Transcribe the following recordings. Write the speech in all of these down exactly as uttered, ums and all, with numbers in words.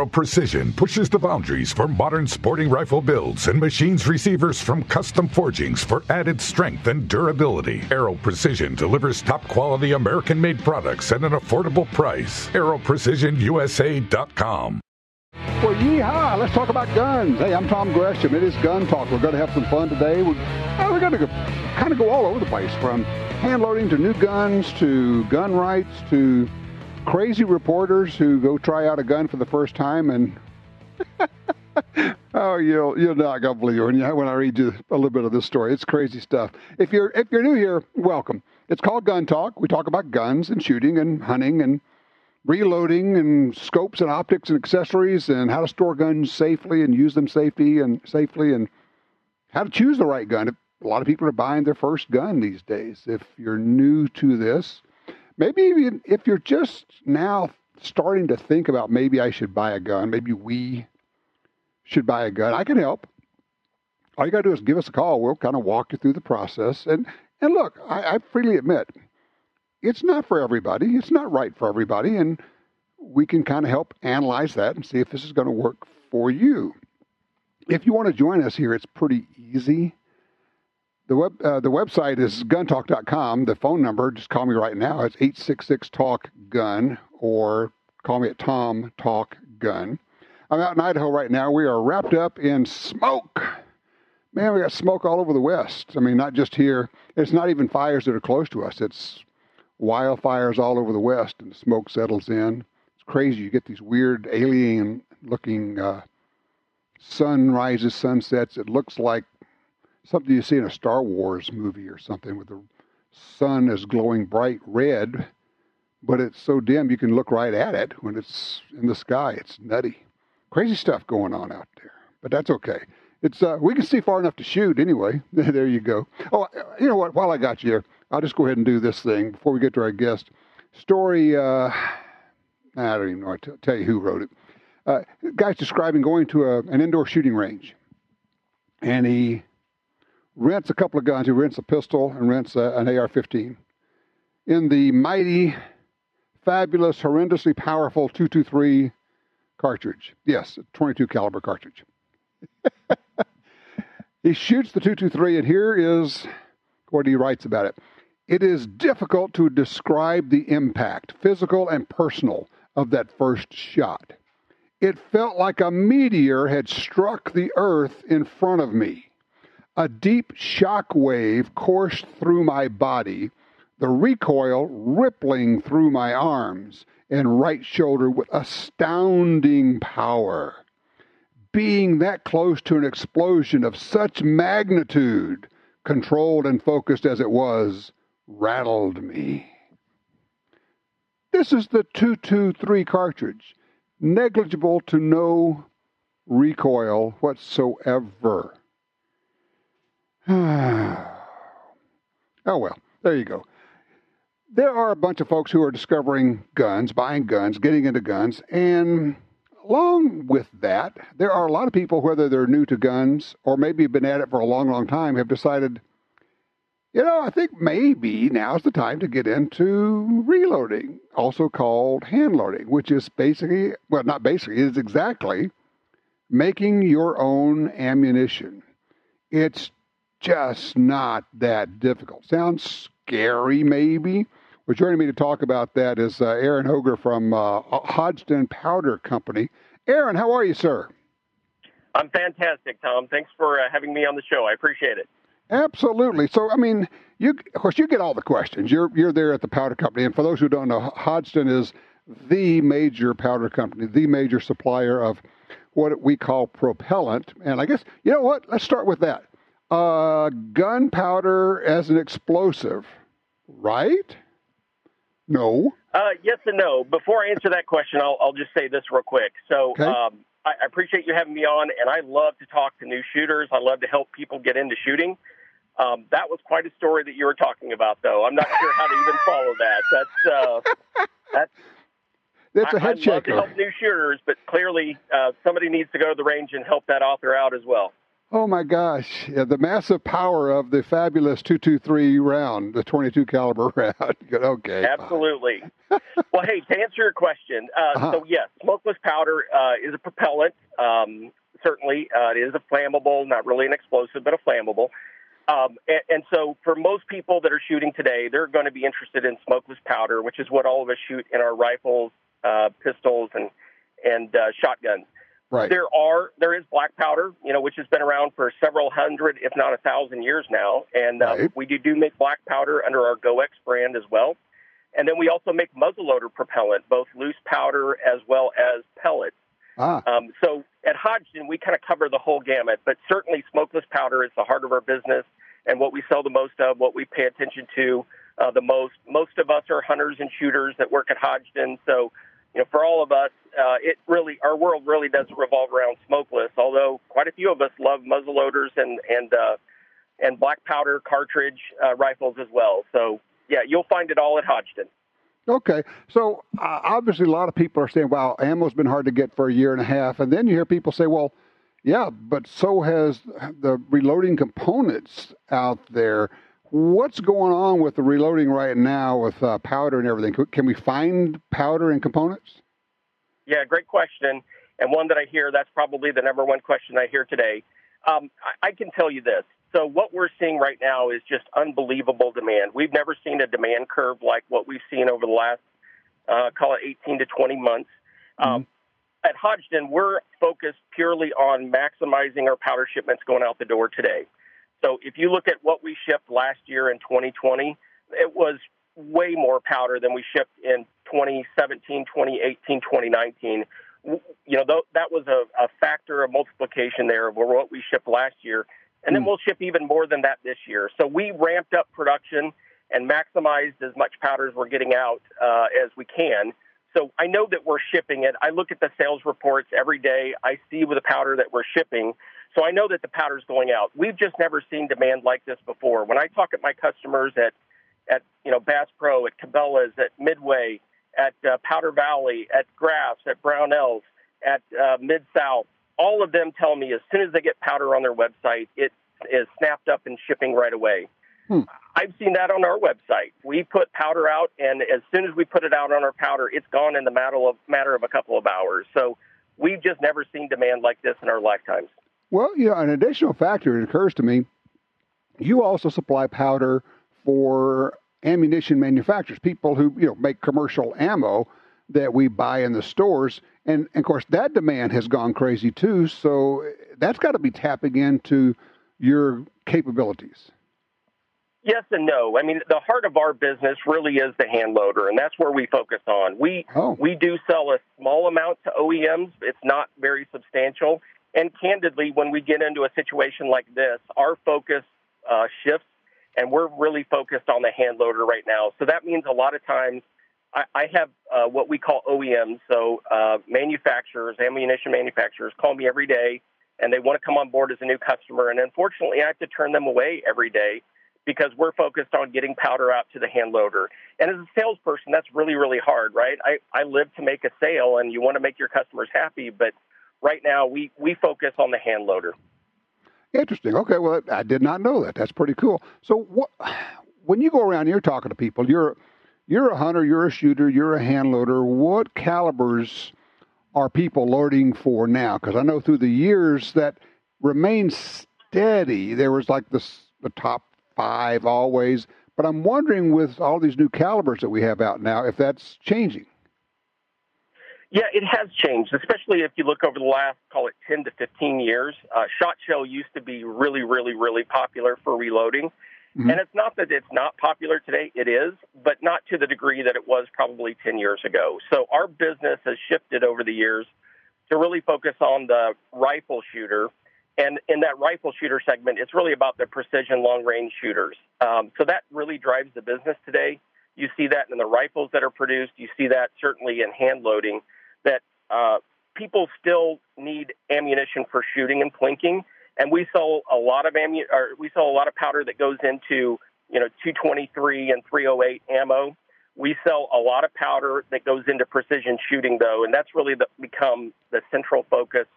Aero Precision pushes the boundaries for modern sporting rifle builds and machines receivers from custom forgings for added strength and durability. Aero Precision delivers top-quality American-made products at an affordable price. aero precision u s a dot com. Well, yeehaw, let's talk about guns. Hey, I'm Tom Gresham. It is Gun Talk. We're going to have some fun today. We're, uh, we're going to kind of go all over the place, from hand loading to new guns to gun rights to crazy reporters who go try out a gun for the first time, and oh, you'll you're not gonna believe it when, you, when I read you a little bit of this story. It's crazy stuff. If you're if you're new here, welcome. It's called Gun Talk. We talk about guns and shooting and hunting and reloading and scopes and optics and accessories and how to store guns safely and use them safely and safely and how to choose the right gun. A lot of people are buying their first gun these days. If you're new to this, maybe even if you're just now starting to think about maybe I should buy a gun, maybe we should buy a gun, I can help. All you got to do is give us a call. We'll kind of walk you through the process. And and look, I, I freely admit, it's not for everybody. It's not right for everybody. And we can kind of help analyze that and see if this is going to work for you. If you want to join us here, it's pretty easy. The web uh, the website is gun talk dot com. The phone number, just call me right now. It's eight six six talk gun, or call me at Tom Talk Gun. I'm out in Idaho right now. We are wrapped up in smoke. Man, we got smoke all over the West. I mean, not just here. It's not even fires that are close to us. It's wildfires all over the West, and the smoke settles in. It's crazy. You get these weird alien-looking uh, sunrises, sunsets. It looks like something you see in a Star Wars movie or something, where the sun is glowing bright red, but it's so dim you can look right at it when it's in the sky. It's nutty. Crazy stuff going on out there, but that's okay. It's uh, we can see far enough to shoot anyway. There you go. Oh, you know what? While I got you here, I'll just go ahead and do this thing before we get to our guest. Story, uh, I don't even know. I'll tell you who wrote it. Uh, guy's describing going to a, an indoor shooting range, and he rents a couple of guns. He rents a pistol and rents a, an A R fifteen in the mighty, fabulous, horrendously powerful two twenty-three cartridge. Yes, a twenty-two caliber cartridge. He shoots the two twenty-three, and here is what he writes about it. It is difficult to describe the impact, physical and personal, of that first shot. It felt like a meteor had struck the earth in front of me. A deep shock wave coursed through my body, the recoil rippling through my arms and right shoulder with astounding power. Being that close to an explosion of such magnitude, controlled and focused as it was, rattled me. This is the two twenty-three cartridge, negligible to no recoil whatsoever. Oh, well, there you go. There are a bunch of folks who are discovering guns, buying guns, getting into guns, and along with that, there are a lot of people, whether they're new to guns or maybe have been at it for a long, long time, have decided, you know, I think maybe now's the time to get into reloading, also called hand loading, which is basically, well, not basically, it is exactly making your own ammunition. It's just not that difficult. Sounds scary, maybe. Well, joining me to talk about that is uh, Aaron Hoger from uh, Hodgdon Powder Company. Aaron, how are you, sir? I'm fantastic, Tom. Thanks for uh, having me on the show. I appreciate it. Absolutely. So, I mean, you of course, you get all the questions. You're you're there at the powder company. And for those who don't know, Hodgdon is the major powder company, the major supplier of what we call propellant. And I guess, you know what? Let's start with that. Uh, gunpowder as an explosive, right? No. Uh, yes and no. Before I answer that question, I'll, I'll just say this real quick. So okay. um, I, I appreciate you having me on, and I love to talk to new shooters. I love to help people get into shooting. Um, that was quite a story that you were talking about, though. I'm not sure how to even follow that. That's uh, that's. That's a head I, shaker. I'd love to help new shooters, but clearly uh, somebody needs to go to the range and help that author out as well. Oh my gosh! Yeah, the massive power of the fabulous two twenty-three round, the twenty-two caliber round. Okay. Absolutely. Well, hey, to answer your question, uh, uh-huh. so yes, smokeless powder uh, is a propellant. Um, certainly, uh, it is a flammable, not really an explosive, but a flammable. Um, and, and so for most people that are shooting today, they're going to be interested in smokeless powder, which is what all of us shoot in our rifles, uh, pistols, and and uh, shotguns. Right. There are there is black powder, you know, which has been around for several hundred, if not a thousand years now, and uh, right. we do, do make black powder under our GoX brand as well. And then we also make muzzleloader propellant, both loose powder as well as pellets. Ah. Um, so at Hodgdon, we kind of cover the whole gamut, but certainly smokeless powder is the heart of our business and what we sell the most of, what we pay attention to uh, the most. Most of us are hunters and shooters that work at Hodgdon. So, you know, for all of us, uh, it really, our world really does revolve around smokeless, although quite a few of us love muzzleloaders and, and, uh, and black powder cartridge uh, rifles as well. So, yeah, you'll find it all at Hodgdon. Okay. So uh, obviously a lot of people are saying, wow, ammo's been hard to get for a year and a half. And then you hear people say, well, yeah, but so has the reloading components out there. What's going on with the reloading right now with uh, powder and everything? Can we find powder and components? Yeah, great question. And one that I hear, that's probably the number one question I hear today. Um, I, I can tell you this. So what we're seeing right now is just unbelievable demand. We've never seen a demand curve like what we've seen over the last, uh, call it eighteen to twenty months. Mm-hmm. Um, at Hodgdon, we're focused purely on maximizing our powder shipments going out the door today. So if you look at what we shipped last year in twenty twenty, it was way more powder than we shipped in twenty seventeen, twenty eighteen, twenty nineteen. You know, th- that was a, a factor of multiplication there of what we shipped last year. And then we'll ship even more than that this year. So we ramped up production and maximized as much powder as we're getting out uh, as we can. So I know that we're shipping it. I look at the sales reports every day. I see with the powder that we're shipping. So I know that the powder's going out. We've just never seen demand like this before. When I talk at my customers at, at you know, Bass Pro, at Cabela's, at Midway, at uh, Powder Valley, at Graff's, at Brownells, at uh, Mid-South, all of them tell me as soon as they get powder on their website, it is snapped up and shipping right away. Hmm. I've seen that on our website. We put powder out, and as soon as we put it out on our powder, it's gone in the matter of, matter of a couple of hours. So we've just never seen demand like this in our lifetimes. Well, you know, an additional factor, it occurs to me, you also supply powder for ammunition manufacturers, people who, you know, make commercial ammo that we buy in the stores. And, and, of course, that demand has gone crazy, too. So that's got to be tapping into your capabilities. Yes and no. I mean, the heart of our business really is the hand loader, and that's where we focus on. We oh. we do sell a small amount to O E Ms. It's not very substantial. And candidly, when we get into a situation like this, our focus uh, shifts, and we're really focused on the hand loader right now. So that means a lot of times I, I have uh, what we call O E Ms, so uh, manufacturers, ammunition manufacturers, call me every day, and they want to come on board as a new customer. And unfortunately, I have to turn them away every day because we're focused on getting powder out to the hand loader. And as a salesperson, that's really, really hard, right? I, I live to make a sale, and you want to make your customers happy, but right now we, we focus on the hand loader. Interesting. Okay, well, I did not know that. That's pretty cool. So what, when you go around and you're talking to people, you're you're a hunter, you're a shooter, you're a hand loader. What calibers are people loading for now? Because I know through the years that remained steady. There was like this, the top five always. But I'm wondering with all these new calibers that we have out now, if that's changing. Yeah, it has changed, especially if you look over the last, call it ten to fifteen years. Uh, shot shell used to be really, really, really popular for reloading. Mm-hmm. And it's not that it's not popular today. It is, but not to the degree that it was probably ten years ago. So our business has shifted over the years to really focus on the rifle shooter. And in that rifle shooter segment, it's really about the precision long-range shooters. Um, so that really drives the business today. You see that in the rifles that are produced. You see that certainly in hand loading, that uh, people still need ammunition for shooting and plinking. And we sell a lot of ammu- or we sell a lot of powder that goes into, you know, two twenty-three and three oh eight ammo. We sell a lot of powder that goes into precision shooting, though, and that's really the, become the central focus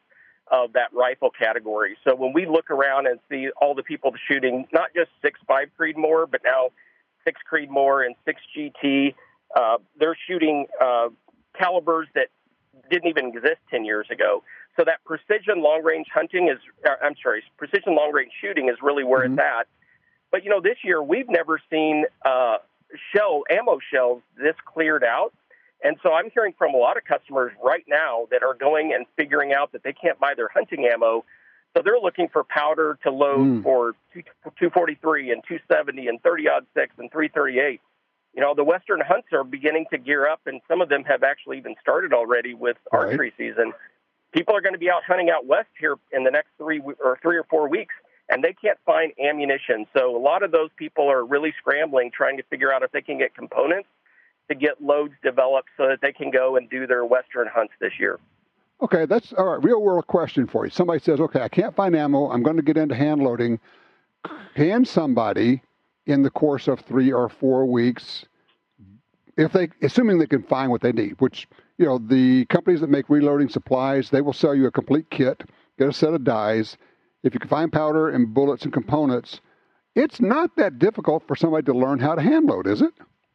of that rifle category. So when we look around and see all the people shooting, not just six five Creedmoor, but now six Creedmoor and six G T, uh, they're shooting uh, calibers that didn't even exist ten years ago. So that precision long-range hunting is, uh, I'm sorry, precision long-range shooting is really where mm-hmm. it's at. But, you know, this year we've never seen uh, shell, ammo shells this cleared out. And so I'm hearing from a lot of customers right now that are going and figuring out that they can't buy their hunting ammo. So they're looking for powder to load mm. for two forty-three and two seventy and thirty aught six and three thirty-eight. You know, the Western hunts are beginning to gear up, and some of them have actually even started already with right. archery season. People are going to be out hunting out west here in the next three or three or four weeks, and they can't find ammunition. So a lot of those people are really scrambling, trying to figure out if they can get components to get loads developed so that they can go and do their Western hunts this year. Okay, that's all right. Real world question for you. Somebody says, okay, I can't find ammo. I'm going to get into hand loading. Can somebody in the course of three or four weeks, if they, assuming they can find what they need, which, you know, the companies that make reloading supplies, they will sell you a complete kit, get a set of dies. If you can find powder and bullets and components, it's not that difficult for somebody to learn how to hand load, is it?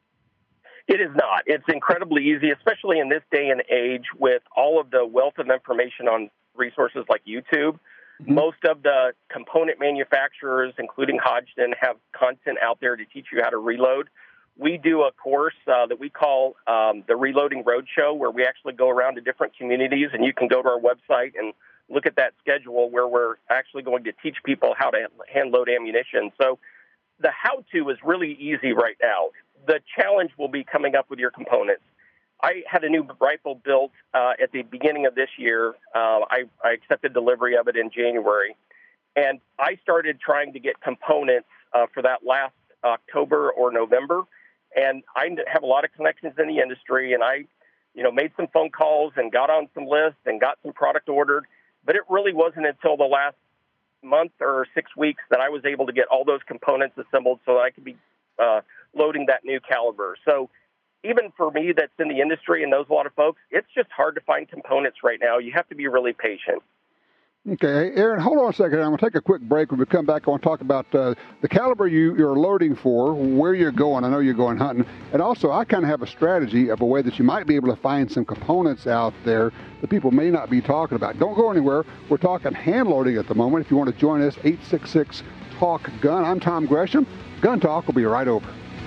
It is not. It's incredibly easy, especially in this day and age with all of the wealth of information on resources like YouTube. Mm-hmm. Most of the component manufacturers, including Hodgdon, have content out there to teach you how to reload. We do a course uh, that we call um, the Reloading Roadshow, where we actually go around to different communities, and you can go to our website and look at that schedule where we're actually going to teach people how to hand load ammunition. So the how-to is really easy right now. The challenge will be coming up with your components. I had a new rifle built uh, at the beginning of this year. Uh, I, I accepted delivery of it in January. And I started trying to get components uh, for that last October or November. And I have a lot of connections in the industry. And I, you know, made some phone calls and got on some lists and got some product ordered. But it really wasn't until the last month or six weeks that I was able to get all those components assembled so that I could be uh, loading that new caliber. So even for me that's in the industry and knows a lot of folks, it's just hard to find components right now. You have to be really patient. Okay, Aaron, hold on a second. I'm going to take a quick break. When we come back, I want to talk about uh, the caliber you, you're loading for, where you're going. I know you're going hunting. And also, I kind of have a strategy of a way that you might be able to find some components out there that people may not be talking about. Don't go anywhere. We're talking hand loading at the moment. If you want to join us, eight six six, talk gun. I'm Tom Gresham. Gun Talk will be right over.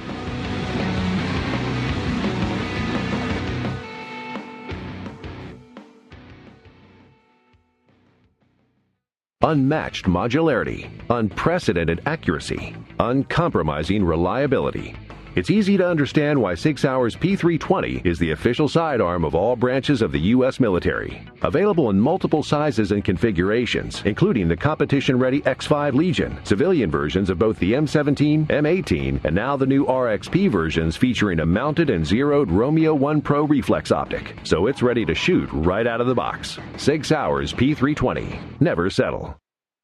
Unmatched modularity, unprecedented accuracy, uncompromising reliability. It's easy to understand why Sig Sauer's P three twenty is the official sidearm of all branches of the U S military. Available in multiple sizes and configurations, including the competition-ready X five Legion, civilian versions of both the M seventeen, M eighteen, and now the new R X P versions featuring a mounted and zeroed Romeo one Pro reflex optic. So it's ready to shoot right out of the box. Sig Sauer's P three twenty. Never settle.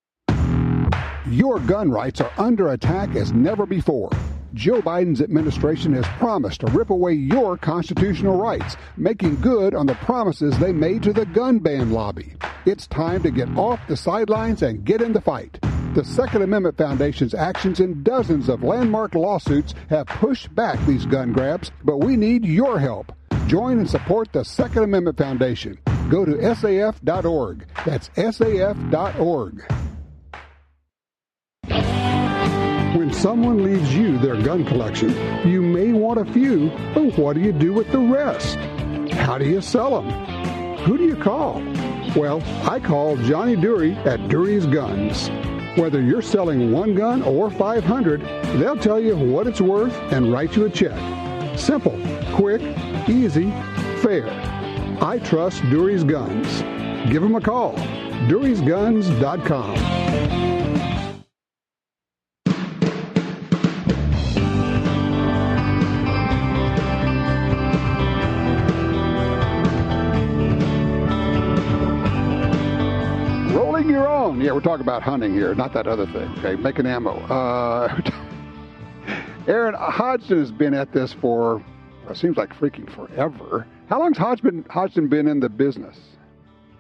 Your gun rights are under attack as never before. Joe Biden's administration has promised to rip away your constitutional rights, making good on the promises they made to the gun ban lobby. It's time to get off the sidelines and get in the fight. The Second Amendment Foundation's actions in dozens of landmark lawsuits have pushed back these gun grabs, but we need your help. Join and support the Second Amendment Foundation. Go to S A F dot org. That's S A F dot org. When someone leaves you their gun collection, you may want a few, but what do you do with the rest? How do you sell them? Who do you call? Well, I call Johnny Dury at Dury's Guns. Whether you're selling one gun or five hundred, they'll tell you what it's worth and write you a check. Simple, quick, easy, fair. I trust Dury's Guns. Give them a call. Durys Guns dot com. Your own. Yeah, we're talking about hunting here, not that other thing. Okay, making ammo. Uh, Aaron, Hodgdon has been at this for, well, it seems like freaking forever. How long's Hodgdon, Hodgdon been in the business?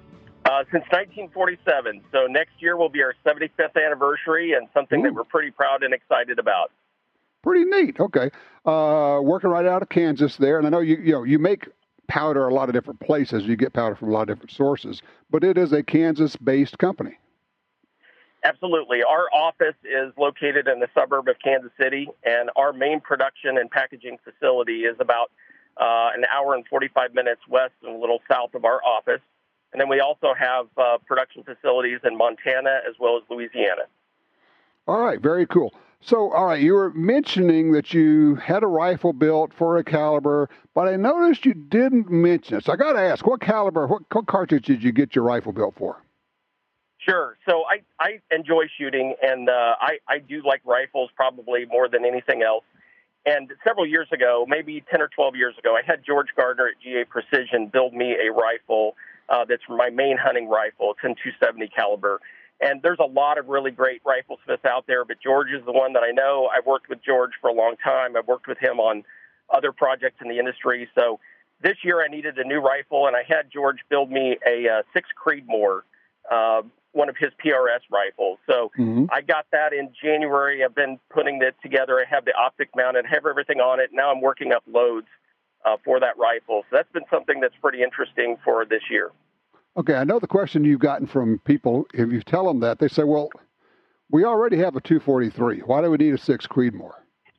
Uh, since nineteen forty-seven. So next year will be our seventy-fifth anniversary and something Ooh. that we're pretty proud and excited about. Pretty neat. Okay. Uh, working right out of Kansas there. And I know you, you know, you make powder a lot of different places. You get powder from a lot of different sources, but it is a Kansas-based company. Absolutely. Our office is located in the suburb of Kansas City, and our main production and packaging facility is about uh, an hour and forty-five minutes west and a little south of our office. And then we also have uh, production facilities in Montana as well as Louisiana. All right, very cool. So, all right, you were mentioning that you had a rifle built for a caliber, but I noticed you didn't mention it. So I got to ask, what caliber, what, what cartridge did you get your rifle built for? Sure. So I, I enjoy shooting, and uh, I, I do like rifles probably more than anything else. And several years ago, maybe ten or twelve years ago, I had George Gardner at G A Precision build me a rifle uh, that's my main hunting rifle. It's in two seventy caliber. And there's a lot of really great riflesmiths out there, but George is the one that I know. I've worked with George for a long time. I've worked with him on other projects in the industry. So this year I needed a new rifle, and I had George build me a uh, six Creedmoor, uh, one of his P R S rifles. So mm-hmm. I got that in January. I've been putting it together. I have the optic mounted, have everything on it. Now I'm working up loads uh, for that rifle. So that's been something that's pretty interesting for this year. Okay, I know the question you've gotten from people, if you tell them that, they say, well, we already have a two forty-three. Why do we need a six Creedmoor?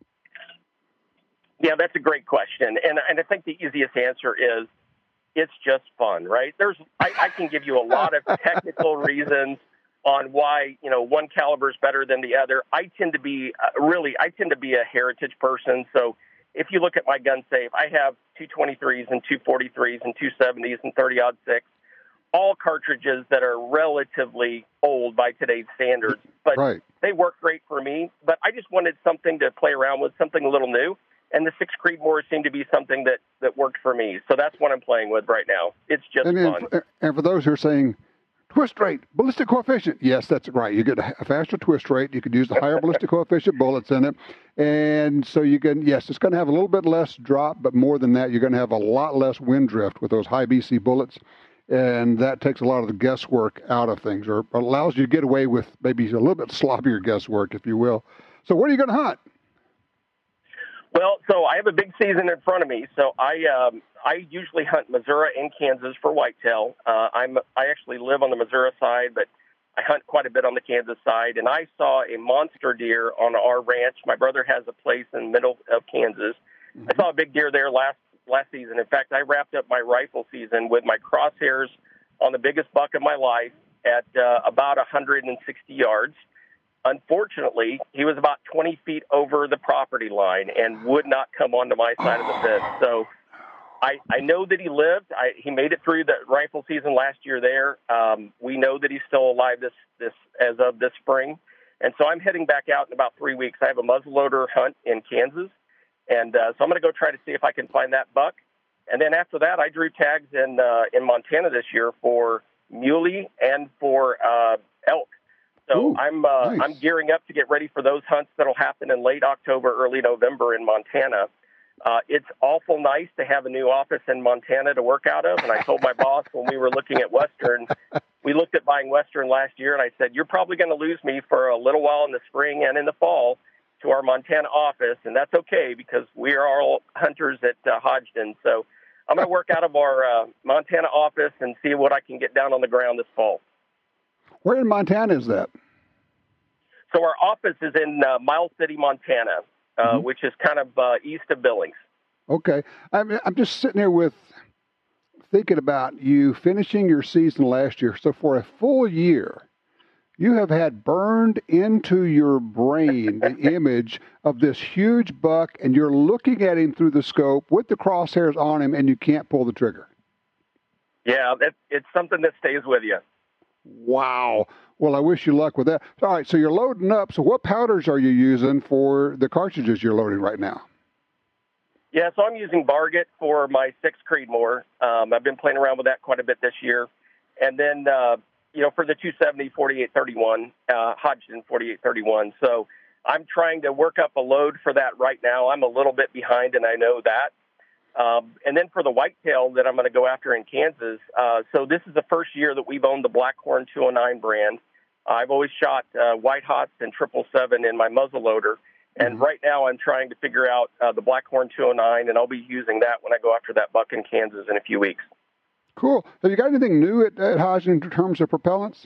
Yeah, that's a great question. And, and I think the easiest answer is it's just fun, right? There's, I, I can give you a lot of technical reasons on why, you know, one caliber is better than the other. I tend to be uh, really, I tend to be a heritage person. So if you look at my gun safe, I have two twenty-threes and two forty-threes and two seventies and thirty aught six. All cartridges that are relatively old by today's standards, but right. they work great for me. But I just wanted something to play around with, something a little new. And the six Creedmoor seemed to be something that, that worked for me. So that's what I'm playing with right now. It's just and fun. Then, and for those who are saying, twist rate, ballistic coefficient. Yes, that's right. You get a faster twist rate. You could use the higher ballistic coefficient bullets in it. And so you can, yes, it's going to have a little bit less drop, but more than that, you're going to have a lot less wind drift with those high B C bullets. And that takes a lot of the guesswork out of things, or allows you to get away with maybe a little bit sloppier guesswork, if you will. So what are you going to hunt? Well, so I have a big season in front of me. So I um, I usually hunt Missouri and Kansas for whitetail. Uh, I'm I actually live on the Missouri side, but I hunt quite a bit on the Kansas side. And I saw a monster deer on our ranch. My brother has a place in the middle of Kansas. Mm-hmm. I saw a big deer there last last season. In fact, I wrapped up my rifle season with my crosshairs on the biggest buck of my life at uh, about one hundred sixty yards. Unfortunately, he was about twenty feet over the property line and would not come onto my side of the fence. So I, I know that he lived. I, he made it through the rifle season last year there. Um, we know that he's still alive this, this as of this spring. And so I'm heading back out in about three weeks. I have a muzzleloader hunt in Kansas. And uh, so I'm going to go try to see if I can find that buck. And then after that, I drew tags in uh, in Montana this year for muley and for uh, elk. So Ooh, I'm uh, nice. I'm gearing up to get ready for those hunts that'll happen in late October, early November in Montana. Uh, it's awful nice to have a new office in Montana to work out of. And I told my boss when we were looking at Western, we looked at buying Western last year, and I said, you're probably going to lose me for a little while in the spring and in the fall to our Montana office, and that's okay because we are all hunters at uh, Hodgdon. So I'm going to work out of our uh, Montana office and see what I can get down on the ground this fall. Where in Montana is that? So our office is in uh, Miles City, Montana, uh, mm-hmm. which is kind of uh, east of Billings. Okay. I'm, I'm just sitting there with thinking about you finishing your season last year. So for a full year, you have had burned into your brain the image of this huge buck, and you're looking at him through the scope with the crosshairs on him, and you can't pull the trigger. Yeah, it, it's something that stays with you. Wow. Well, I wish you luck with that. All right, so you're loading up. So what powders are you using for the cartridges you're loading right now? Yeah, so I'm using Varget for my six Creedmoor. Um, I've been playing around with that quite a bit this year. And then... Uh, you know, for the two seventy forty-eight thirty-one, uh, Hodgdon forty-eight thirty-one. So I'm trying to work up a load for that right now. I'm a little bit behind, and I know that. Um, and then for the whitetail that I'm going to go after in Kansas, uh, so this is the first year that we've owned the Blackhorn two oh nine brand. I've always shot uh, White Hots and triple seven in my muzzle loader. And mm-hmm. right now I'm trying to figure out uh, the Blackhorn two oh nine, and I'll be using that when I go after that buck in Kansas in a few weeks. Cool. Have you got anything new at, at Hodgdon in terms of propellants?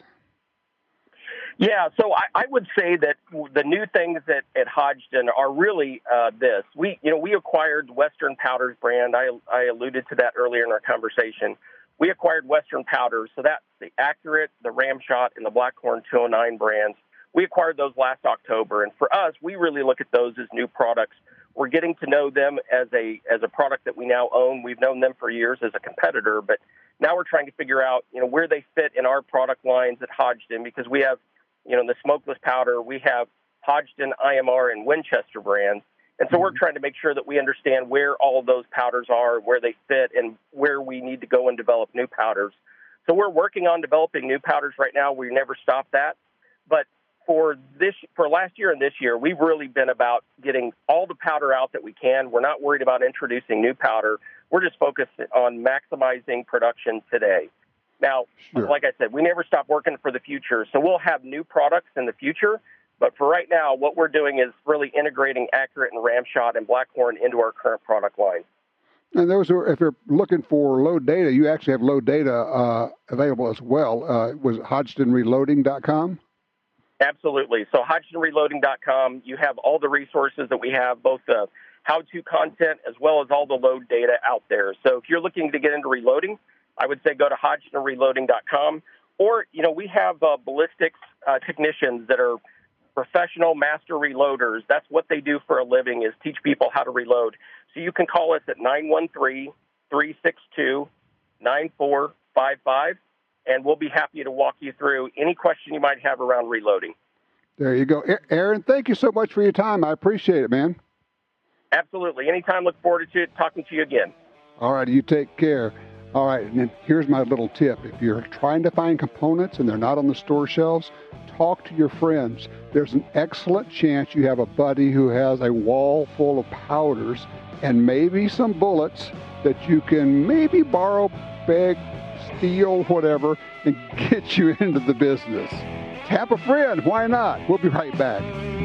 Yeah, so I, I would say that the new things at, at Hodgdon are really uh, this. We, you know, we acquired Western Powders brand. I, I alluded to that earlier in our conversation. We acquired Western Powders, so that's the Accurate, the Ramshot, and the Blackhorn two oh nine brands. We acquired those last October, and for us, we really look at those as new products. We're getting to know them as a as a product that we now own. We've known them for years as a competitor, but now we're trying to figure out, you know, where they fit in our product lines at Hodgdon, because we have, you know, in the smokeless powder, we have Hodgdon, I M R, and Winchester brands. And so mm-hmm. we're trying to make sure that we understand where all of those powders are, where they fit, and where we need to go and develop new powders. So we're working on developing new powders right now. We never stop that. But for this, for last year and this year, we've really been about getting all the powder out that we can. We're not worried about introducing new powder. We're just focused on maximizing production today. Now, sure. like I said, we never stop working for the future, so we'll have new products in the future. But for right now, what we're doing is really integrating Accurate and Ramshot and Blackhorn into our current product line. And those are, if you're looking for load data, you actually have load data uh, available as well. Uh, was it Hodgdon Reloading dot com? Absolutely. So Hodgdon Reloading dot com, you have all the resources that we have, both the how-to content as well as all the load data out there. So if you're looking to get into reloading, I would say go to Hodgdon Reloading dot com. Or, you know, we have uh, ballistics uh, technicians that are professional master reloaders. That's what they do for a living, is teach people how to reload. So you can call us at nine one three, three six two, nine four five five, and we'll be happy to walk you through any question you might have around reloading. There you go. Aaron, thank you so much for your time. I appreciate it, man. Absolutely. Anytime. Look forward to talking to you again. All right. You take care. All right, and then here's my little tip. If you're trying to find components and they're not on the store shelves, talk to your friends. There's an excellent chance you have a buddy who has a wall full of powders and maybe some bullets that you can maybe borrow, beg, steal, whatever, and get you into the business. Tap a friend. Why not? We'll be right back.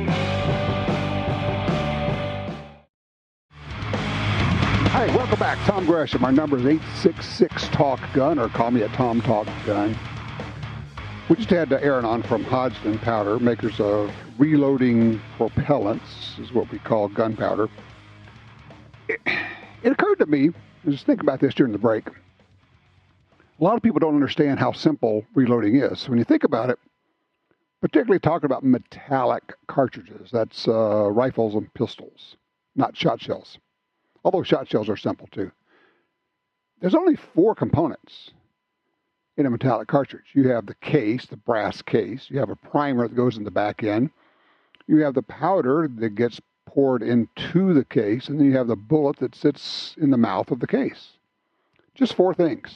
Hi, welcome back. Tom Gresham. Our number is eight six six talk gun, or call me at Tom Talk Gun. We just had Aaron on from Hodgdon Powder, makers of reloading propellants, is what we call gunpowder. It, it occurred to me, I was thinking about this during the break, a lot of people don't understand how simple reloading is. When you think about it, particularly talking about metallic cartridges, that's uh, rifles and pistols, not shot shells. Although shot shells are simple too. There's only four components in a metallic cartridge. You have the case, the brass case. You have a primer that goes in the back end. You have the powder that gets poured into the case. And then you have the bullet that sits in the mouth of the case. Just four things.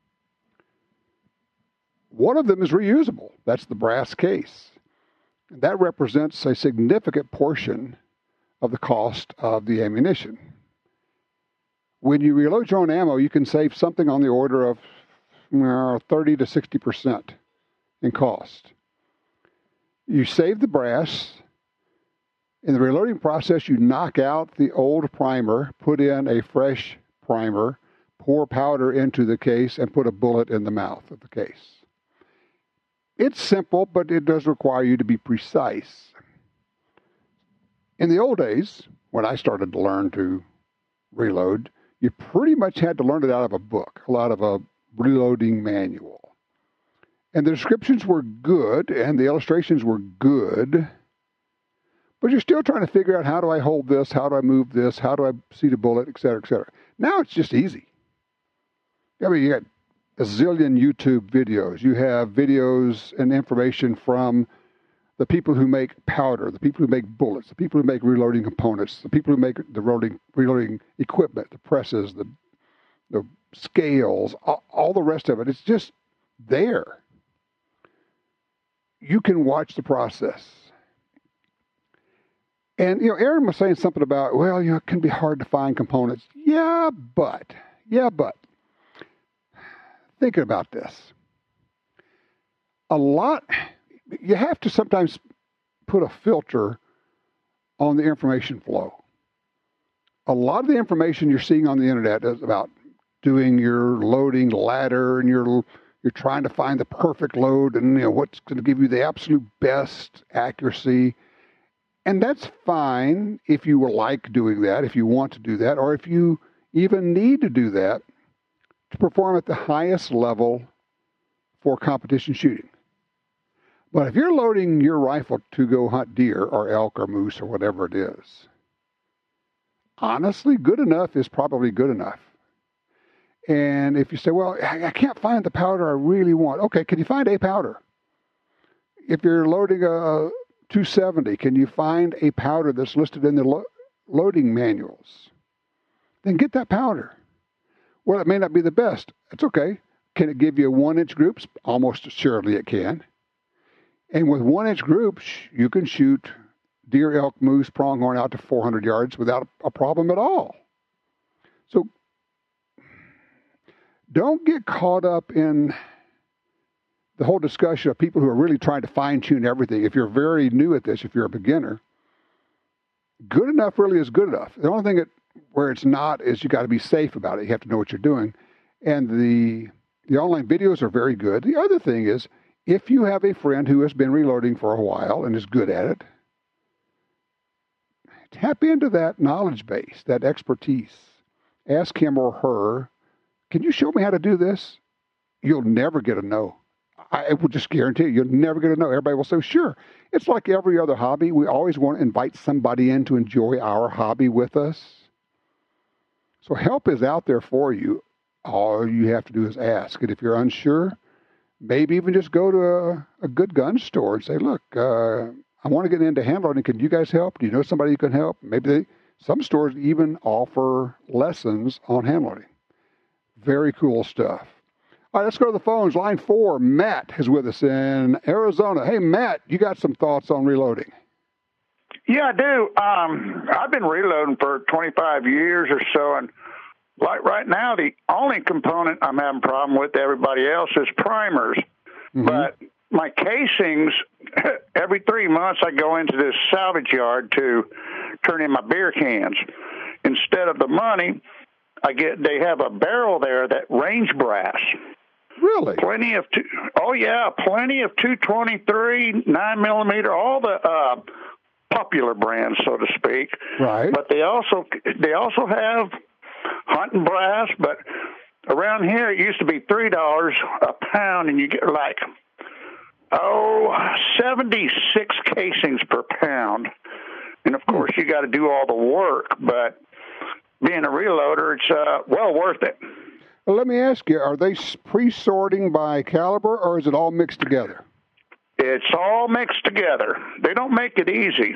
One of them is reusable. That's the brass case. And that represents a significant portion of the cost of the ammunition. When you reload your own ammo, you can save something on the order of uh, thirty to sixty percent in cost. You save the brass. In the reloading process, you knock out the old primer, put in a fresh primer, pour powder into the case, and put a bullet in the mouth of the case. It's simple, but it does require you to be precise. In the old days, when I started to learn to reload, you pretty much had to learn it out of a book, a lot of a reloading manual. And the descriptions were good, and the illustrations were good, but you're still trying to figure out, how do I hold this, how do I move this, how do I see the bullet, et cetera, et cetera. Now it's just easy. I mean, you got a zillion YouTube videos. You have videos and information from the people who make powder, the people who make bullets, the people who make reloading components, the people who make the reloading, reloading equipment, the presses, the, the scales, all, all the rest of it. It's just there. You can watch the process. And, you know, Aaron was saying something about, well, you know, it can be hard to find components. Yeah, but, yeah, but. Thinking about this. A lot, you have to sometimes put a filter on the information flow. A lot of the information you're seeing on the internet is about doing your loading ladder, and you're you're trying to find the perfect load, and you know what's going to give you the absolute best accuracy. And that's fine if you like doing that, if you want to do that, or if you even need to do that to perform at the highest level for competition shooting. But if you're loading your rifle to go hunt deer or elk or moose or whatever it is, honestly, good enough is probably good enough. And if you say, well, I can't find the powder I really want. Okay, can you find a powder? If you're loading a two seventy, can you find a powder that's listed in the lo- loading manuals? Then get that powder. Well, it may not be the best. It's okay. Can it give you one-inch groups? Almost assuredly it can. And with one-inch groups, you can shoot deer, elk, moose, pronghorn out to four hundred yards without a problem at all. So don't get caught up in the whole discussion of people who are really trying to fine-tune everything. If you're very new at this, if you're a beginner, good enough really is good enough. The only thing that, where it's not is you got to be safe about it. You have to know what you're doing. And the the online videos are very good. The other thing is, if you have a friend who has been reloading for a while and is good at it, tap into that knowledge base, that expertise. Ask him or her, can you show me how to do this? You'll never get a no. I will just guarantee you, you'll never get a no. Everybody will say, sure. It's like every other hobby. We always want to invite somebody in to enjoy our hobby with us. So help is out there for you. All you have to do is ask. And if you're unsure, maybe even just go to a, a good gun store and say, look, uh, I want to get into hand loading. Can you guys help? Do you know somebody who can help? Maybe they, some stores even offer lessons on hand loading. Very cool stuff. All right, let's go to the phones. Line four, Matt is with us in Arizona. Hey, Matt, you got some thoughts on reloading? Yeah, I do. Um, I've been reloading for twenty-five years or so, and like right now, the only component I'm having a problem with everybody else is primers. Mm-hmm. But my casings, every three months I go into this salvage yard to turn in my beer cans. Instead of the money, I get they have a barrel there that range brass. Really? Plenty of two, oh yeah, plenty of two twenty-three, nine millimeter, all the uh, popular brands, so to speak. Right. But they also they also have hunting brass. But around here, it used to be three dollars a pound, and you get like oh seventy-six casings per pound. And of course, you got to do all the work. But being a reloader, it's uh, well worth it. Well, let me ask you, are they pre-sorting by caliber, or is it all mixed together? It's all mixed together. They don't make it easy.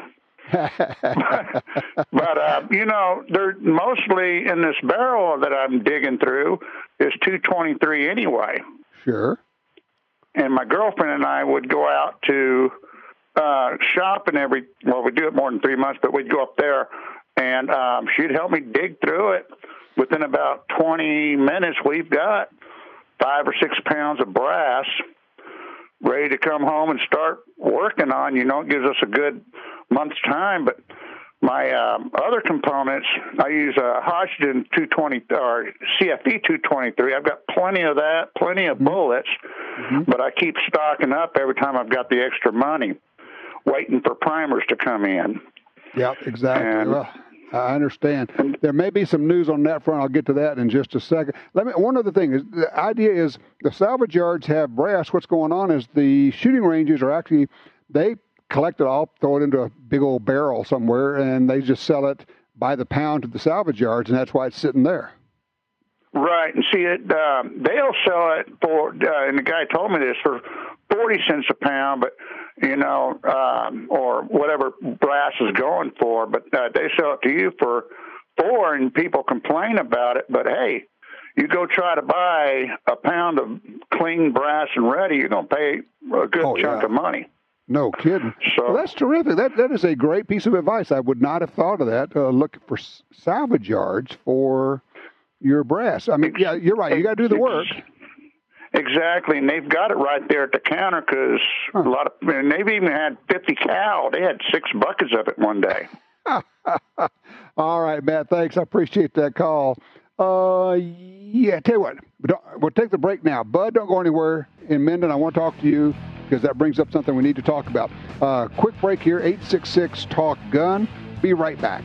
but, but uh, you know, they're mostly in this barrel that I'm digging through is two twenty-three anyway. Sure. And my girlfriend and I would go out to uh, shopping every, well, we do it more than three months, but we'd go up there, and um, she'd help me dig through it. Within about twenty minutes, we've got five or six pounds of brass ready to come home and start working on. You know, it gives us a good month's time. But my um, other components, I use a Hodgdon two twenty or C F E two twenty-three. I've got plenty of that, plenty of bullets, mm-hmm. but I keep stocking up every time I've got the extra money, waiting for primers to come in. Yep, exactly. And, well, I understand. There may be some news on that front. I'll get to that in just a second. Let me. One other thing is the idea is the salvage yards have brass. What's going on is the shooting ranges are actually they collect it all, throw it into a big old barrel somewhere, and they just sell it by the pound to the salvage yards, and that's why it's sitting there. Right, and see it. Uh, they'll sell it for, uh, and the guy told me this for forty cents a pound, but. You know, um, or whatever brass is going for, but uh, they sell it to you for four, and people complain about it. But hey, you go try to buy a pound of clean brass and ready, you're going to pay a good oh, chunk yeah. of money. No kidding. So well, that's terrific. That that is a great piece of advice. I would not have thought of that. Uh, look for salvage yards for your brass. I mean, yeah, you're right. You got to do the work. Exactly, and they've got it right there at the counter because huh. a lot of, and they've even had fifty cal. They had six buckets of it one day. All right, Matt, thanks. I appreciate that call. Uh, yeah, tell you what, we'll take the break now. Bud, don't go anywhere. In Minden, I want to talk to you because that brings up something we need to talk about. Uh, quick break here, eight six six, talk gun. Be right back.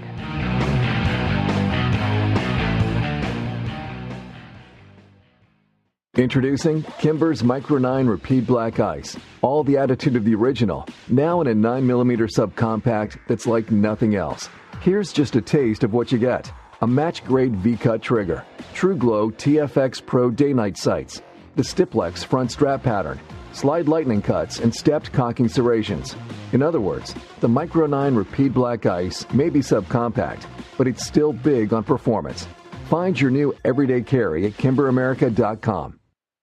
Introducing Kimber's Micro nine Repeat Black Ice. All the attitude of the original, now in a nine millimeter subcompact that's like nothing else. Here's just a taste of what you get. A match-grade V-cut trigger, TrueGlow T F X Pro day-night sights, the Stiplex front strap pattern, slide lightning cuts, and stepped cocking serrations. In other words, the Micro nine Repeat Black Ice may be subcompact, but it's still big on performance. Find your new everyday carry at kimber america dot com.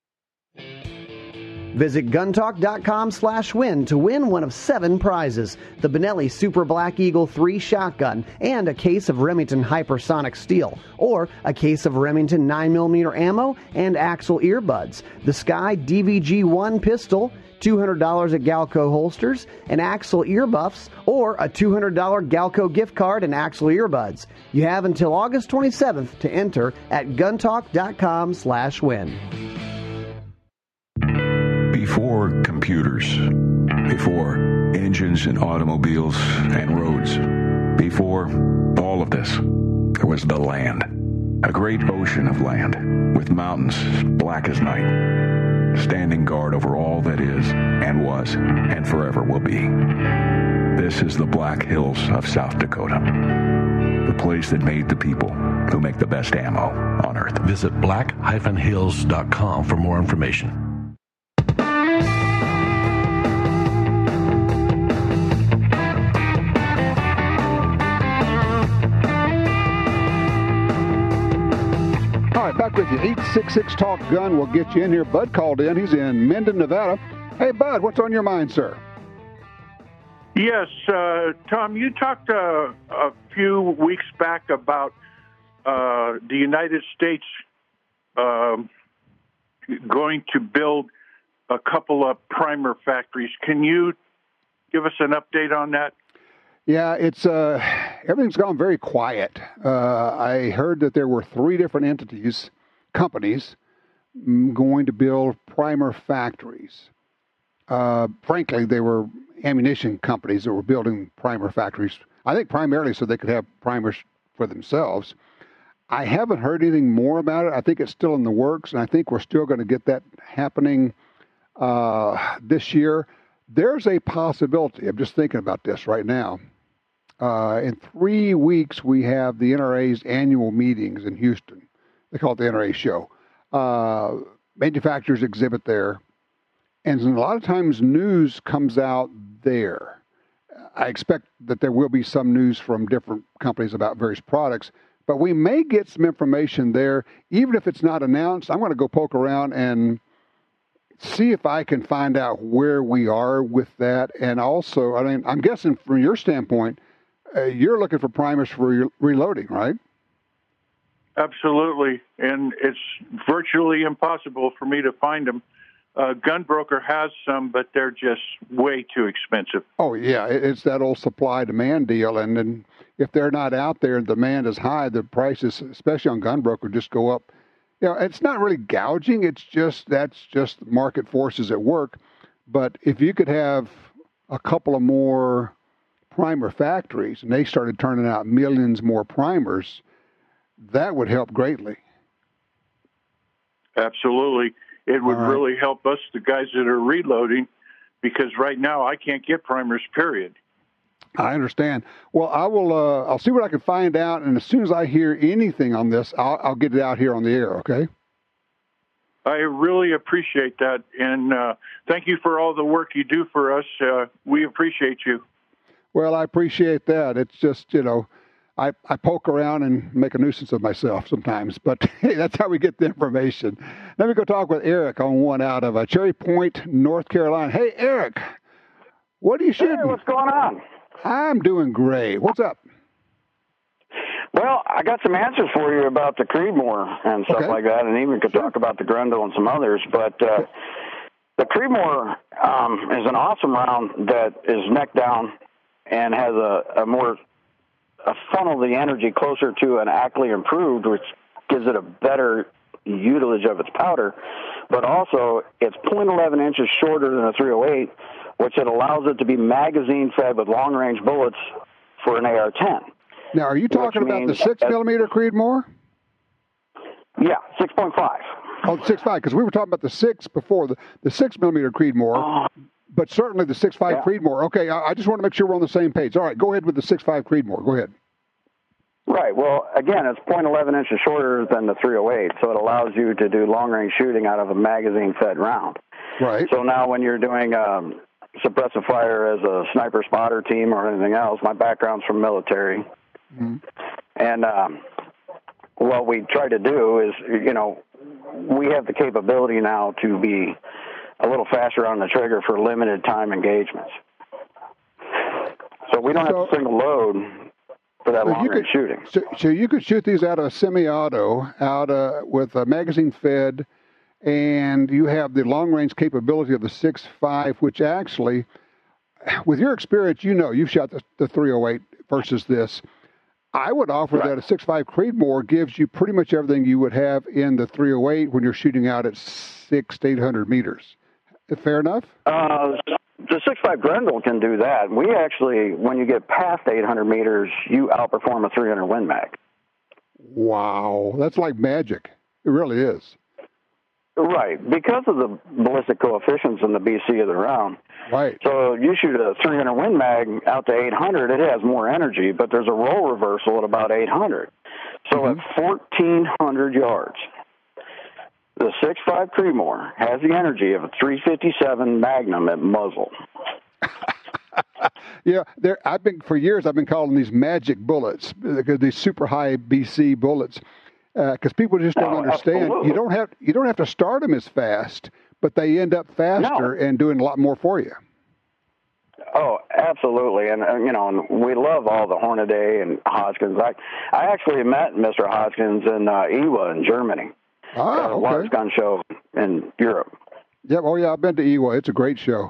Visit guntalk.com slash win to win one of seven prizes. The Benelli Super Black Eagle three shotgun and a case of Remington Hypersonic Steel, or a case of Remington nine millimeter ammo and Axle earbuds. The Sky D V G one pistol, two hundred dollars at Galco Holsters, and Axle earbuffs, or a two hundred dollars Galco gift card and Axle earbuds. You have until August twenty-seventh to enter at guntalk.com slash win. Before computers, before engines and automobiles and roads, before all of this, there was the land. A great ocean of land, with mountains black as night, standing guard over all that is and was and forever will be. This is the Black Hills of South Dakota, the place that made the people who make the best ammo on Earth. Visit black dash hills dot com for more information. All right, back with you. eight six six, talk gun will get you in here. Bud called in. He's in Minden, Nevada. Hey, Bud, what's on your mind, sir? Yes, uh, Tom, you talked uh, a few weeks back about uh, the United States uh, going to build a couple of primer factories. Can you give us an update on that? Yeah, it's uh, everything's gone very quiet. Uh, I heard that there were three different entities, companies, going to build primer factories. Uh, frankly, they were ammunition companies that were building primer factories, I think primarily so they could have primers for themselves. I haven't heard anything more about it. I think it's still in the works, and I think we're still going to get that happening uh, this year. There's a possibility. I'm just thinking about this right now. Uh, in three weeks, we have the N R A's annual meetings in Houston. They call it the N R A show. Uh, manufacturers exhibit there. And a lot of times news comes out there. I expect that there will be some news from different companies about various products, but we may get some information there. Even if it's not announced, I'm going to go poke around and see if I can find out where we are with that. And also, I mean, I'm guessing from your standpoint, uh, you're looking for primers for re- reloading, right? Absolutely. And it's virtually impossible for me to find them. Uh, Gunbroker has some, but they're just way too expensive. Oh, yeah. It's that old supply-demand deal. And then if they're not out there and demand is high, the prices, especially on Gunbroker, just go up. You know, it's not really gouging. It's just, that's just market forces at work. But if you could have a couple of more primer factories and they started turning out millions more primers, that would help greatly. Absolutely. It would right. really help us, the guys that are reloading, because right now I can't get primers, period. I understand. Well, I will. Uh, I'll see what I can find out, and as soon as I hear anything on this, I'll, I'll get it out here on the air. Okay. I really appreciate that, and uh, thank you for all the work you do for us. Uh, we appreciate you. Well, I appreciate that. It's just, you know, I, I poke around and make a nuisance of myself sometimes, but hey, that's how we get the information. Let me go talk with Eric on one out of uh, Cherry Point, North Carolina. Hey, Eric, What are you shooting? Hey, what's going on? I'm doing great. What's up? Well, I got some answers for you about the Creedmoor and stuff Okay. like that, and even could Sure. talk about the Grundle and some others. But uh, the Creedmoor um, is an awesome round that is neck down and has a, a more a funnel the energy closer to an Ackley improved, which gives it a better utilage of its powder. But also, it's point one one inches shorter than a three oh eight, which it allows it to be magazine fed with long range bullets for an A R ten. Now, are you talking Which about the means six that- millimeter Creedmoor? Yeah, six point five. Oh, six five, because we were talking about the six before, the, the six millimeter Creedmoor, Oh. but certainly the six five Yeah. Creedmoor. Okay, I, I just want to make sure we're on the same page. All right, go ahead with the six five Creedmoor. Go ahead. Right. Well, again, it's point one one inches shorter than the three oh eight, so it allows you to do long-range shooting out of a magazine-fed round. Right. So now when you're doing um, suppressive fire as a sniper spotter team or anything else, my background's from military. Mm-hmm. And um, what we try to do is, you know, we have the capability now to be a little faster on the trigger for limited time engagements. So we don't So- have to single load for that So you long-range could- shooting. So, so you could shoot these out of a semi-auto, out uh, with a magazine fed, and you have the long-range capability of the six five, which actually, with your experience, you know, you've shot the, the three oh eight versus this. I would offer Right. that a six five Creedmoor gives you pretty much everything you would have in the three oh eight when you're shooting out at six to eight hundred meters. Fair enough? Uh, the six five Grundle can do that. We actually, when you get past eight hundred meters, you outperform a three hundred Win Mag. Wow, that's like magic. It really is. Right, because of the ballistic coefficients in the B C of the round. Right. So you shoot a three hundred Win Mag out to eight hundred, it has more energy, but there's a roll reversal at about eight hundred. So Mm-hmm. at fourteen hundred yards, the six five Creedmoor has the energy of a three fifty-seven Magnum at muzzle. Yeah, there. I've been for years. I've been calling these magic bullets, because these super high B C bullets, because uh, people just don't Oh, understand. absolutely. You don't have you don't have to start them as fast, but they end up faster No. and doing a lot more for you. Oh, absolutely, and, and you know, and we love all the Hornaday and Hodgkins. I, I actually met Mister Hodgkins in uh, Ewa in Germany, Ah, at a large okay. gun show in Europe. Yep. Oh, yeah. I've been to Ewa. It's a great show.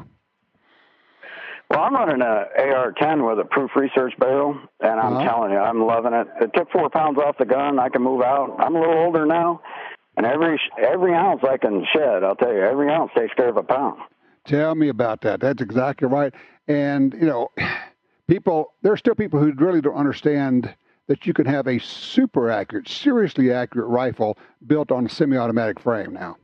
Well, I'm running a A R ten with a proof research barrel, and I'm Uh-huh. telling you, I'm loving it. It took four pounds off the gun. I can move out. I'm a little older now, and every every ounce I can shed, I'll tell you, every ounce takes care of a pound. Tell me about that. That's exactly right. And, you know, people, there are still people who really don't understand that you can have a super accurate, seriously accurate rifle built on a semi-automatic frame now.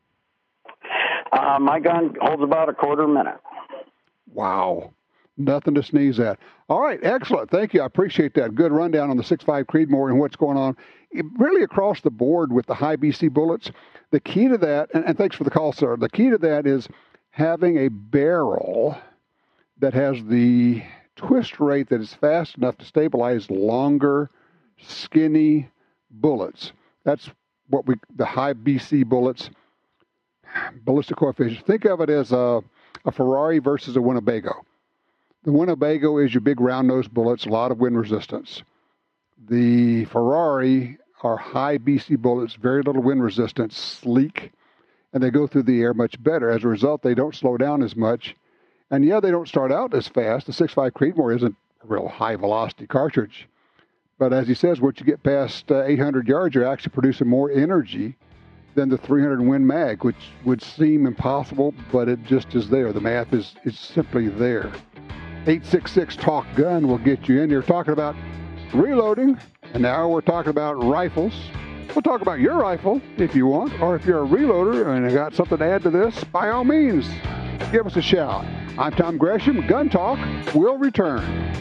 Uh, my gun holds about a quarter minute. Wow. Nothing to sneeze at. All right. Excellent. Thank you. I appreciate that. Good rundown on the six five Creedmoor and what's going on. It, really across the board with the high B C bullets. The key to that, and, and thanks for the call, sir. The key to that is having a barrel that has the twist rate that is fast enough to stabilize longer, skinny bullets. That's what we, the high B C bullets, ballistic coefficient. Think of it as a, a Ferrari versus a Winnebago. The Winnebago is your big round-nosed bullets, a lot of wind resistance. The Ferrari are high B C bullets, very little wind resistance, sleek, and they go through the air much better. As a result, they don't slow down as much. And yeah, they don't start out as fast. The six five Creedmoor isn't a real high-velocity cartridge. But as he says, once you get past uh, eight hundred yards, you're actually producing more energy than the three hundred Win Mag, which would seem impossible, but it just is there. The math is, is simply there. eight six six talk gun will get you in here talking about reloading, and now we're talking about rifles. We'll talk about your rifle if you want, or if you're a reloader and you got something to add to this, by all means, give us a shout. I'm Tom Gresham. Gun Talk will return.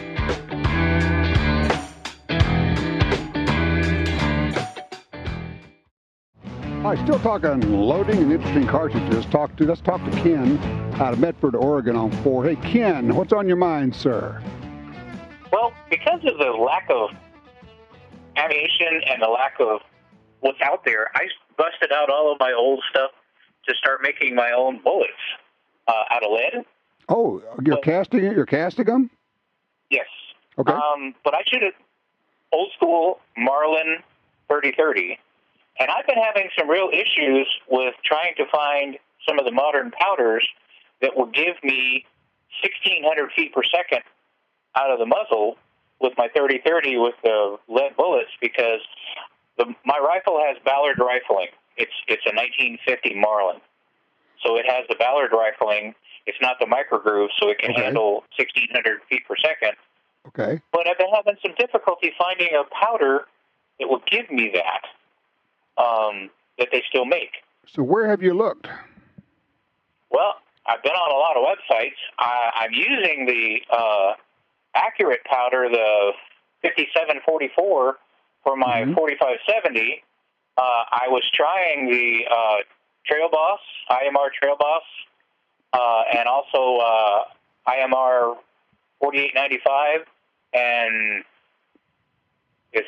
All right, still talking loading and interesting cartridges. Talk to let's talk to Ken out of Medford, Oregon on four. Hey, Ken, what's on your mind, sir? Well, because of the lack of ammunition and the lack of what's out there, I busted out all of my old stuff to start making my own bullets uh, out of lead. Oh, you're but, casting it? You're casting them? Yes. Okay. Um, but I shoot it old school Marlin thirty thirty, and I've been having some real issues with trying to find some of the modern powders that will give me sixteen hundred feet per second out of the muzzle with my thirty thirty with the lead bullets, because the, my rifle has Ballard rifling. It's it's a nineteen fifty Marlin, so it has the Ballard rifling. It's not the micro groove, so it can okay. handle sixteen hundred feet per second. Okay. But I've been having some difficulty finding a powder that will give me that, um, that they still make. So where have you looked? Well, I've been on a lot of websites. I, I'm using the uh, Accurate powder, the fifty-seven forty-four, for my mm-hmm. forty-five seventy. Uh, I was trying the uh, Trail Boss, I M R Trail Boss, uh, and also uh, I M R forty-eight ninety-five, and it's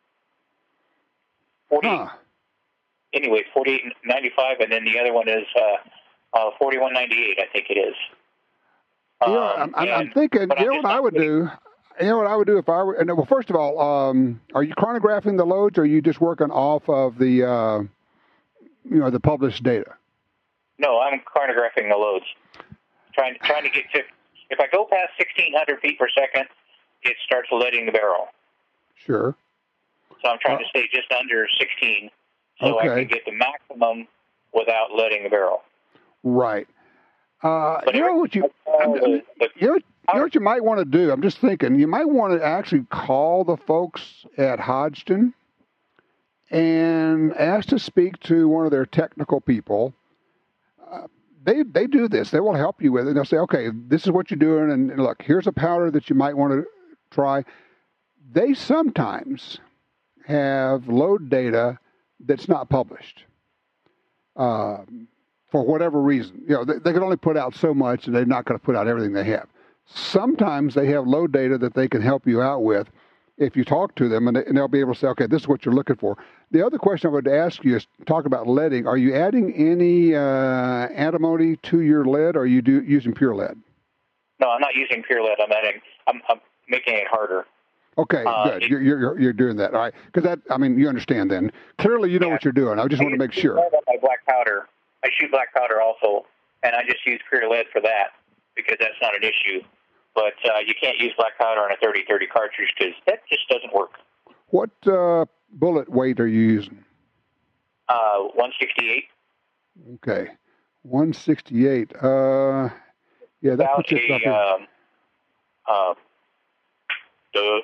forty. Huh. Anyway, forty-eight ninety-five, and then the other one is uh, uh, forty-one ninety-eight. I think it is. Um, you know, I'm, I'm, I'm thinking. You know what I would do? You know what I would do if I were. And well, first of all, um, are you chronographing the loads, or are you just working off of the, uh, you know, the published data? No, I'm chronographing the loads. Trying trying to get to. If I go past sixteen hundred feet per second, it starts leading the barrel. Sure. So I'm trying uh, to stay just under sixteen, so okay. I can get the maximum without leading the barrel. Right. Uh, you know what you, uh, the, the, you know, you know what you might want to do? I'm just thinking you might want to actually call the folks at Hodgdon and ask to speak to one of their technical people. Uh, they they do this. They will help you with it. They'll say, okay, this is what you're doing, and, and look, here's a powder that you might want to try. They sometimes have load data that's not published. Uh, for whatever reason. You know, they, they can only put out so much, and they're not going to put out everything they have. Sometimes they have load data that they can help you out with if you talk to them, and, they, and they'll be able to say, okay, this is what you're looking for. The other question I would ask you is, talk about leading. Are you adding any uh, antimony to your lead, or are you do, using pure lead? No, I'm not using pure lead. I'm adding, I'm, I'm making it harder. Okay, uh, good. It, you're, you're you're doing that, all right? Because that, I mean, you understand then. Clearly, you know yeah, what you're doing. I just I want to make sure. My black powder. I shoot black powder also, and I just use pure lead for that because that's not an issue. But uh, you can't use black powder on a thirty thirty cartridge because that just doesn't work. What uh, bullet weight are you using? Uh, one sixty-eight. Okay, one sixty-eight. Uh, yeah, that About puts it up a, um, uh, duh.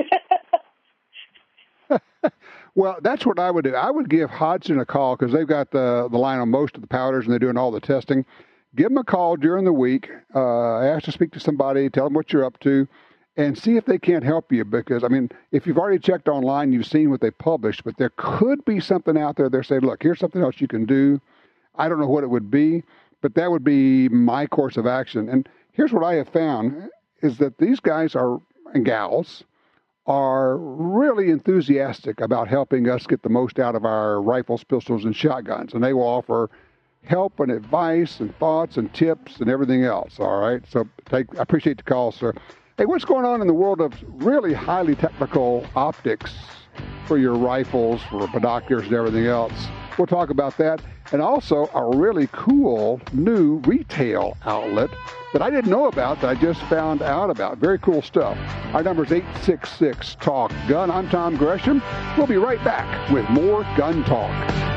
Well, that's what I would do. I would give Hodgdon a call because they've got the, the line on most of the powders and they're doing all the testing. Give them a call during the week. Uh, ask to speak to somebody. Tell them what you're up to and see if they can't help you. Because, I mean, if you've already checked online, you've seen what they published, but there could be something out there they're saying, look, here's something else you can do. I don't know what it would be, but that would be my course of action. And here's what I have found is that these guys are and gals are really enthusiastic about helping us get the most out of our rifles, pistols, and shotguns. And they will offer help and advice and thoughts and tips and everything else, all right? So take, I appreciate the call, sir. Hey, what's going on in the world of really highly technical optics for your rifles, for binoculars and everything else? We'll talk about that. And also a really cool new retail outlet that I didn't know about that I just found out about. Very cool stuff. Our number is eight six six, talk gun. I'm Tom Gresham. We'll be right back with more Gun Talk.